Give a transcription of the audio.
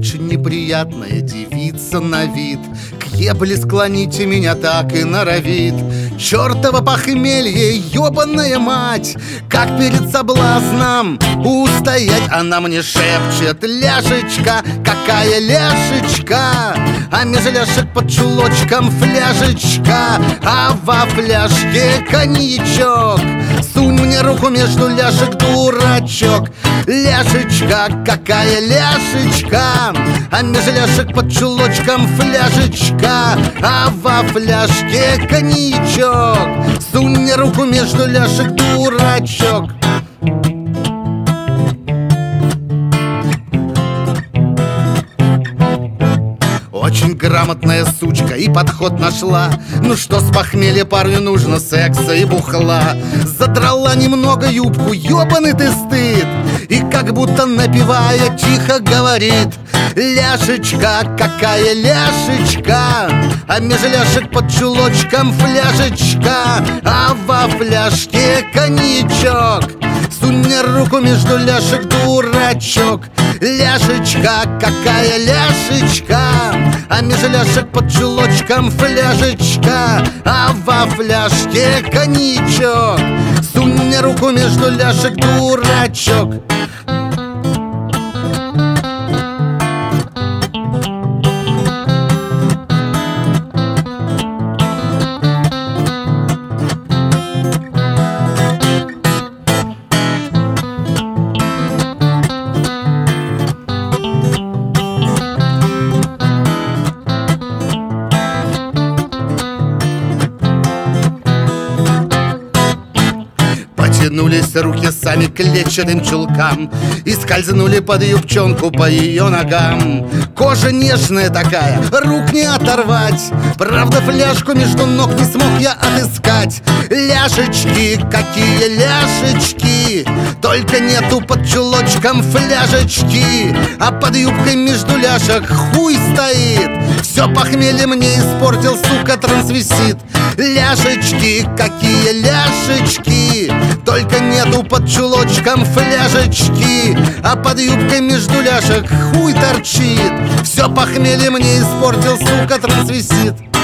очень неприятная девица на вид. К ебле склоните меня так и норовит. Чёртово похмелье, ёбаная мать! Как перед соблазном устоять? Она мне шепчет: ляжечка, какая ляжечка! А меж ляжек под чулочком фляжечка, а во фляжке коньячок. Сунь мне руку между ляжек, дурачок. Ляжечка, какая ляжечка! А меж ляжек под чулочком фляжечка, а во фляжке коньячок. Сунь мне руку между ляжек, дурачок. Очень грамотная сучка и подход нашла. Ну что с похмелья парню нужно? Секса и бухла. Задрала немного юбку, ёбаный ты стыд. И как будто напевая тихо говорит: ляжечка, какая ляжечка! А меж ляжек под чулочком фляжечка, а во фляжке коньячок. Сунь мне руку между ляжек, дурачок. Ляжечка, какая ляжечка! А меж ляжек под чулочком фляжечка, а во фляжке коньячок. Сунь мне руку между ляжек, дурачок. Потянулись руки сами к клетчатым чулкам и скользнули под юбчонку по ее ногам. Кожа нежная такая, рук не оторвать. Правда, фляжку между ног не смог я отыскать. Ляжечки, какие ляжечки! Только нету под чулочком фляжечки, а под юбкой между ляжек хуй стоит. Все похмелье мне испортил, сука, трансвестит. Ляжечки, какие ляжечки! Только нету под чулочком фляжечки, а под юбкой между ляжек хуй торчит. Все похмелье мне испортил, сука, трансвестит.